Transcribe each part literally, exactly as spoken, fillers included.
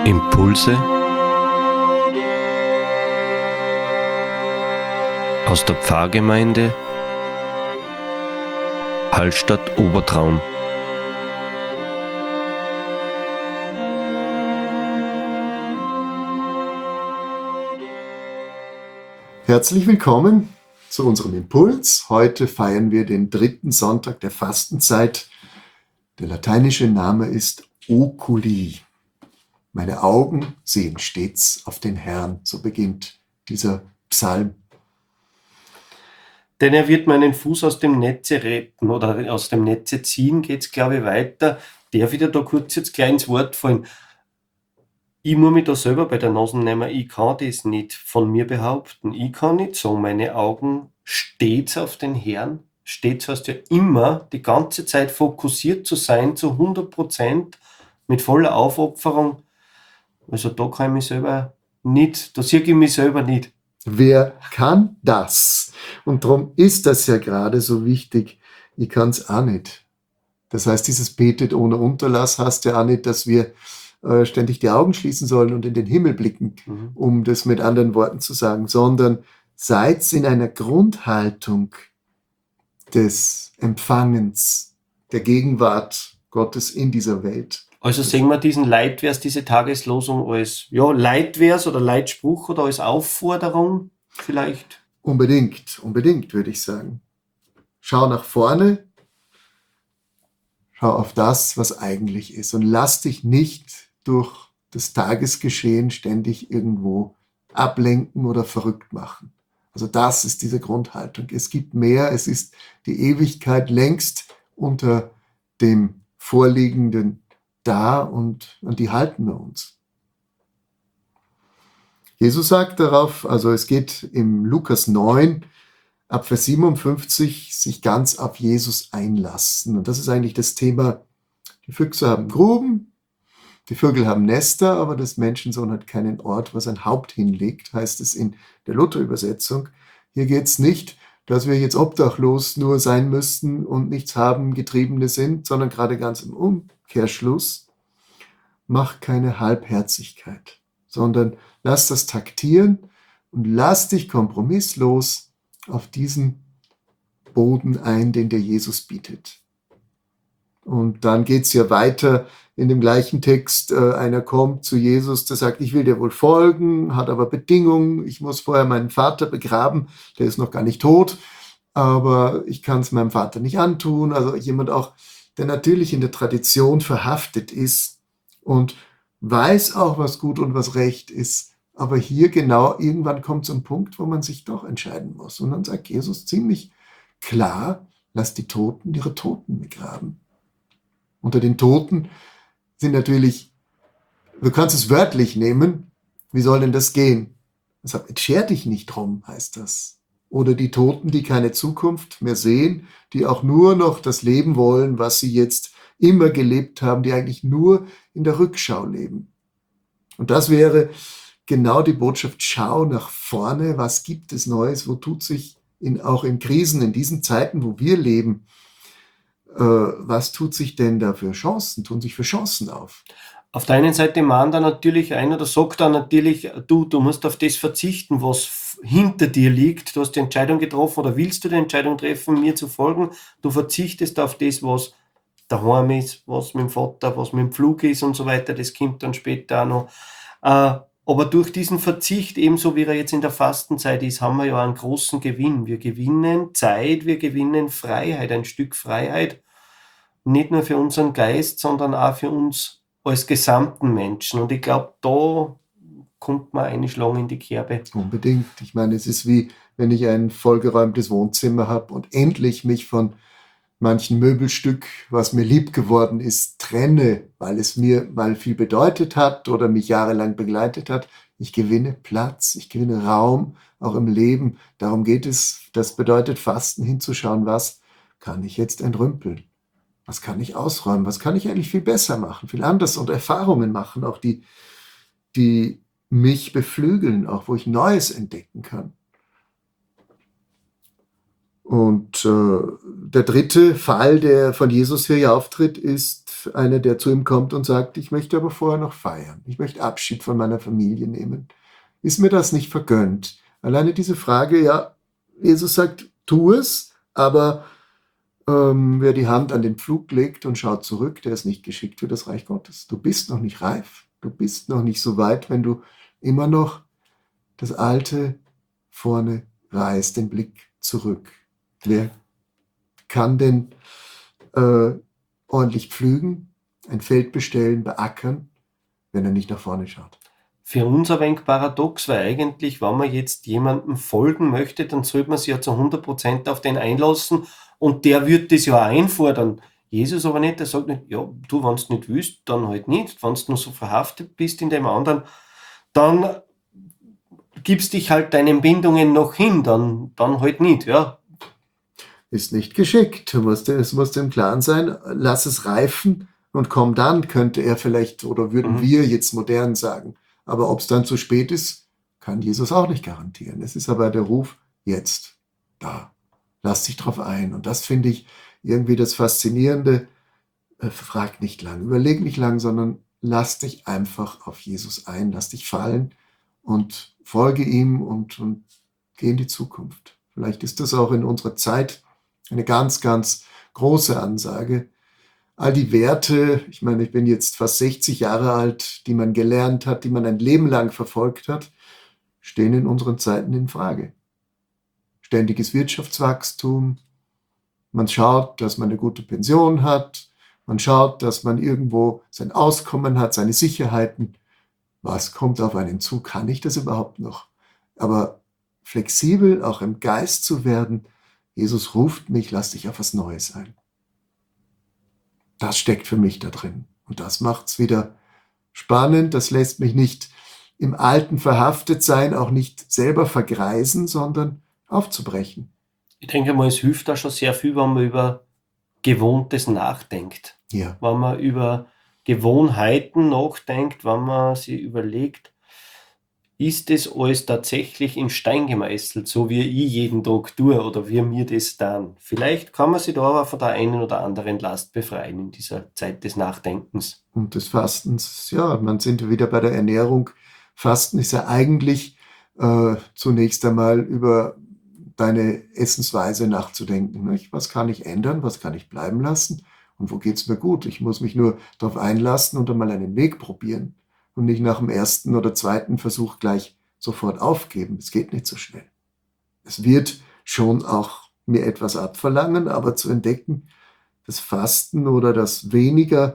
Impulse aus der Pfarrgemeinde Hallstatt Obertraum. Herzlich willkommen zu unserem Impuls. Heute feiern wir den dritten Sonntag der Fastenzeit. Der lateinische Name ist Oculi. Meine Augen sehen stets auf den Herrn. So beginnt dieser Psalm. Denn er wird meinen Fuß aus dem Netze retten oder aus dem Netze ziehen, geht es, glaube ich, weiter. Darf ich dir da kurz jetzt gleich ins Wort fallen? Ich muss mich da selber bei der Nase nehmen, ich kann das nicht von mir behaupten. Ich kann nicht sagen, meine Augen stets auf den Herrn. Stets heißt ja immer, die ganze Zeit fokussiert zu sein, zu hundert Prozent, mit voller Aufopferung. Also da kann ich mich selber nicht, da sehe ich mich selber nicht. Wer kann das? Und darum ist das ja gerade so wichtig. Ich kann es auch nicht. Das heißt, dieses Betet ohne Unterlass heißt ja auch nicht, dass wir äh, ständig die Augen schließen sollen und in den Himmel blicken, Mhm. um das mit anderen Worten zu sagen, sondern seid in einer Grundhaltung des Empfangens, der Gegenwart Gottes in dieser Welt. Also sehen wir diesen Leitvers, diese Tageslosung als ja, Leitvers oder Leitspruch oder als Aufforderung vielleicht? Unbedingt, unbedingt, würde ich sagen. Schau nach vorne, schau auf das, was eigentlich ist und lass dich nicht durch das Tagesgeschehen ständig irgendwo ablenken oder verrückt machen. Also das ist diese Grundhaltung. Es gibt mehr, es ist die Ewigkeit längst unter dem Vorliegenden da und an die halten wir uns. Jesus sagt darauf, also es geht im Lukas neun, ab Vers siebenundfünfzig, sich ganz auf Jesus einlassen. Und das ist eigentlich das Thema, die Füchse haben Gruben, die Vögel haben Nester, aber das Menschensohn hat keinen Ort, was ein Haupt hinlegt, heißt es in der Luther-Übersetzung. Hier geht es nicht, dass wir jetzt obdachlos nur sein müssten und nichts haben, Getriebene sind, sondern gerade ganz im Umkehrschluss. Mach keine Halbherzigkeit, sondern lass das taktieren und lass dich kompromisslos auf diesen Boden ein, den dir Jesus bietet. Und dann geht es ja weiter in dem gleichen Text. Äh, einer kommt zu Jesus, der sagt, ich will dir wohl folgen, hat aber Bedingungen. Ich muss vorher meinen Vater begraben, der ist noch gar nicht tot, aber ich kann es meinem Vater nicht antun. Also jemand auch, der natürlich in der Tradition verhaftet ist und weiß auch, was gut und was recht ist. Aber hier genau, irgendwann kommt so ein Punkt, wo man sich doch entscheiden muss. Und dann sagt Jesus ziemlich klar, lass die Toten ihre Toten begraben. Unter den Toten sind natürlich, du kannst es wörtlich nehmen, wie soll denn das gehen? Er sagt, scher dich nicht drum, heißt das. Oder die Toten, die keine Zukunft mehr sehen, die auch nur noch das Leben wollen, was sie jetzt immer gelebt haben, die eigentlich nur in der Rückschau leben. Und das wäre genau die Botschaft, schau nach vorne, was gibt es Neues, wo tut sich in, auch in Krisen, in diesen Zeiten, wo wir leben, äh, was tut sich denn da für Chancen, tun sich für Chancen auf? Auf der einen Seite mahnt er natürlich ein oder sagt er natürlich, du, du musst auf das verzichten, was f- hinter dir liegt. Du hast die Entscheidung getroffen oder willst du die Entscheidung treffen, mir zu folgen. Du verzichtest auf das, was daheim ist, was mit dem Vater, was mit dem Flug ist und so weiter. Das kommt dann später auch noch. Äh, aber durch diesen Verzicht, ebenso wie er jetzt in der Fastenzeit ist, haben wir ja einen großen Gewinn. Wir gewinnen Zeit, wir gewinnen Freiheit, ein Stück Freiheit. Nicht nur für unseren Geist, sondern auch für uns als gesamten Menschen. Und ich glaube, da kommt man einschlagen in die Kerbe. Unbedingt. Ich meine, es ist wie, wenn ich ein vollgeräumtes Wohnzimmer habe und endlich mich von manchen Möbelstück, was mir lieb geworden ist, trenne, weil es mir mal viel bedeutet hat oder mich jahrelang begleitet hat. Ich gewinne Platz, ich gewinne Raum, auch im Leben. Darum geht es. Das bedeutet Fasten, hinzuschauen, was kann ich jetzt entrümpeln? Was kann ich ausräumen? Was kann ich eigentlich viel besser machen, viel anders und Erfahrungen machen, auch die, die mich beflügeln, auch wo ich Neues entdecken kann. Und äh, der dritte Fall, der von Jesus hier ja auftritt, ist Josef, einer, der zu ihm kommt und sagt, ich möchte aber vorher noch feiern. Ich möchte Abschied von meiner Familie nehmen. Ist mir das nicht vergönnt? Alleine diese Frage, ja, Jesus sagt, tu es, aber ähm, wer die Hand an den Pflug legt und schaut zurück, der ist nicht geschickt für das Reich Gottes. Du bist noch nicht reif. Du bist noch nicht so weit, wenn du immer noch das Alte vorne reißt, den Blick zurück. Wer kann denn äh, ordentlich pflügen, ein Feld bestellen, beackern, wenn er nicht nach vorne schaut? Für uns ein wenig paradox, weil eigentlich, wenn man jetzt jemandem folgen möchte, dann sollte man sich ja zu hundert Prozent auf den einlassen und der wird das ja auch einfordern. Jesus aber nicht, der sagt nicht, ja, du, wenn du nicht willst, dann halt nicht. Wenn du nur so verhaftet bist in dem anderen, dann gibst dich halt deinen Bindungen noch hin, dann, dann halt nicht, ja. Ist nicht geschickt. Du musst, es muss im Klaren sein, lass es reifen und komm dann, könnte er vielleicht, oder würden Mhm. wir jetzt modern sagen. Aber ob es dann zu spät ist, kann Jesus auch nicht garantieren. Es ist aber der Ruf, jetzt, da, lass dich drauf ein. Und das finde ich irgendwie das Faszinierende. Äh, frag nicht lang, überleg nicht lang, sondern lass dich einfach auf Jesus ein, lass dich fallen und folge ihm und, und geh in die Zukunft. Vielleicht ist das auch in unserer Zeit eine ganz, ganz große Ansage. All die Werte, ich meine, ich bin jetzt fast sechzig Jahre alt, die man gelernt hat, die man ein Leben lang verfolgt hat, stehen in unseren Zeiten in Frage. Ständiges Wirtschaftswachstum, man schaut, dass man eine gute Pension hat, man schaut, dass man irgendwo sein Auskommen hat, seine Sicherheiten. Was kommt auf einen zu? Kann ich das überhaupt noch? Aber flexibel, auch im Geist zu werden, Jesus ruft mich, lass dich auf was Neues ein. Das steckt für mich da drin. Und das macht es wieder spannend. Das lässt mich nicht im Alten verhaftet sein, auch nicht selber vergreisen, sondern aufzubrechen. Ich denke mal, es hilft da schon sehr viel, wenn man über Gewohntes nachdenkt. Ja, Wenn man über Gewohnheiten nachdenkt, wenn man sich überlegt, ist es alles tatsächlich in Stein gemeißelt, so wie ich jeden Tag tue oder wie mir das dann. Vielleicht kann man sich da aber von der einen oder anderen Last befreien in dieser Zeit des Nachdenkens. und des Fastens, ja, man sind wir wieder bei der Ernährung. Fasten ist ja eigentlich äh, zunächst einmal über deine Essensweise nachzudenken. Nicht? Was kann ich ändern? Was kann ich bleiben lassen? Und wo geht es mir gut? Ich muss mich nur darauf einlassen und einmal einen Weg probieren und nicht nach dem ersten oder zweiten Versuch gleich sofort aufgeben. Es geht nicht so schnell. Es wird schon auch mir etwas abverlangen, aber zu entdecken, das Fasten oder das Weniger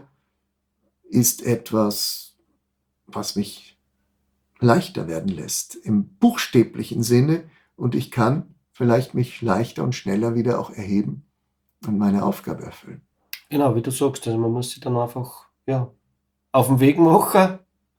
ist etwas, was mich leichter werden lässt, im buchstäblichen Sinne, und ich kann vielleicht mich leichter und schneller wieder auch erheben und meine Aufgabe erfüllen. Genau, wie du sagst, also man muss sich dann einfach ja, auf den Weg machen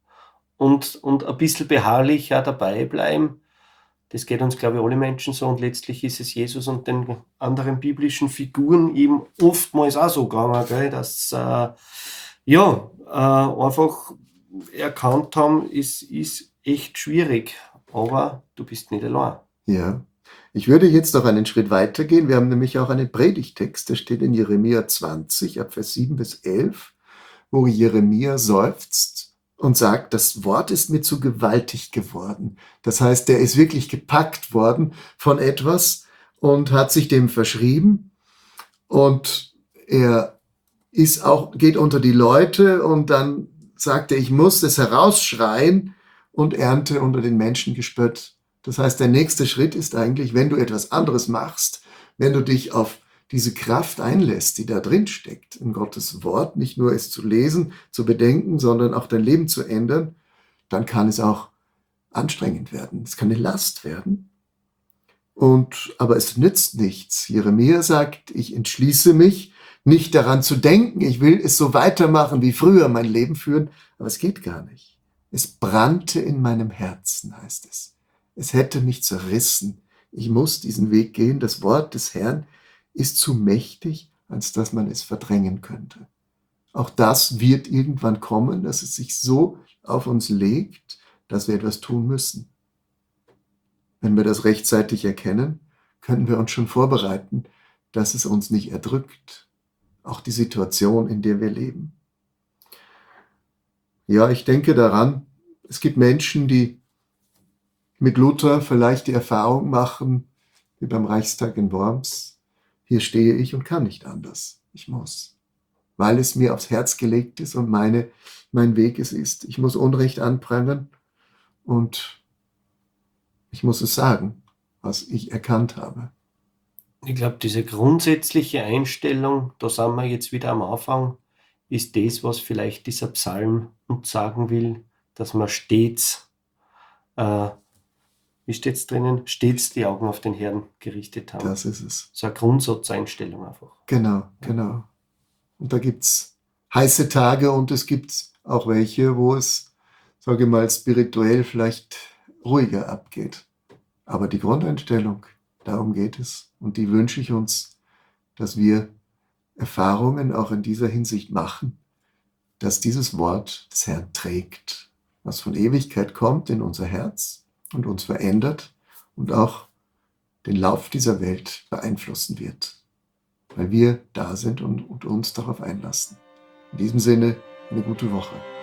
und, und ein bisschen beharrlich auch dabei bleiben. Das geht uns, glaube ich, alle Menschen so, und letztlich ist es Jesus und den anderen biblischen Figuren eben oftmals auch so gegangen, gell, dass äh, ja, äh, einfach erkannt haben, es ist echt schwierig, aber du bist nicht allein. Ja, ich würde jetzt noch einen Schritt weiter gehen. Wir haben nämlich auch einen Predigtext, der steht in Jeremia zwanzig, ab Vers sieben bis elf, wo Jeremia seufzt und sagt, das Wort ist mir zu gewaltig geworden. Das heißt, er ist wirklich gepackt worden von etwas und hat sich dem verschrieben, und er ist auch, geht unter die Leute, und dann sagt er, ich muss es herausschreien, und ernte unter den Menschen Gespött. Das heißt, der nächste Schritt ist eigentlich, wenn du etwas anderes machst, wenn du dich auf diese Kraft einlässt, die da drin steckt, in Gottes Wort, nicht nur es zu lesen, zu bedenken, sondern auch dein Leben zu ändern, dann kann es auch anstrengend werden. Es kann eine Last werden. Und, aber es nützt nichts. Jeremia sagt, ich entschließe mich, nicht daran zu denken, ich will es so weitermachen wie früher, mein Leben führen, aber es geht gar nicht. Es brannte in meinem Herzen, heißt es. Es hätte mich zerrissen. Ich muss diesen Weg gehen. Das Wort des Herrn ist zu mächtig, als dass man es verdrängen könnte. Auch das wird irgendwann kommen, dass es sich so auf uns legt, dass wir etwas tun müssen. Wenn wir das rechtzeitig erkennen, können wir uns schon vorbereiten, dass es uns nicht erdrückt. Auch die Situation, in der wir leben. Ja, ich denke daran, es gibt Menschen, die mit Luther vielleicht die Erfahrung machen, wie beim Reichstag in Worms, hier stehe ich und kann nicht anders. Ich muss, weil es mir aufs Herz gelegt ist und meine, mein Weg es ist. Ich muss Unrecht anprangern und ich muss es sagen, was ich erkannt habe. Ich glaube, diese grundsätzliche Einstellung, da sind wir jetzt wieder am Anfang, ist das, was vielleicht dieser Psalm uns sagen will, dass man stets, äh, wie steht es drinnen, stets die Augen auf den Herrn gerichtet haben. Das ist es. So eine Grundsatzeinstellung einfach. Genau, genau. Und da gibt es heiße Tage und es gibt auch welche, wo es, sage ich mal, spirituell vielleicht ruhiger abgeht. Aber die Grundeinstellung, darum geht es. Und die wünsche ich uns, dass wir Erfahrungen auch in dieser Hinsicht machen, dass dieses Wort des Herrn trägt, was von Ewigkeit kommt in unser Herz und uns verändert und auch den Lauf dieser Welt beeinflussen wird, weil wir da sind und, und uns darauf einlassen. In diesem Sinne, eine gute Woche.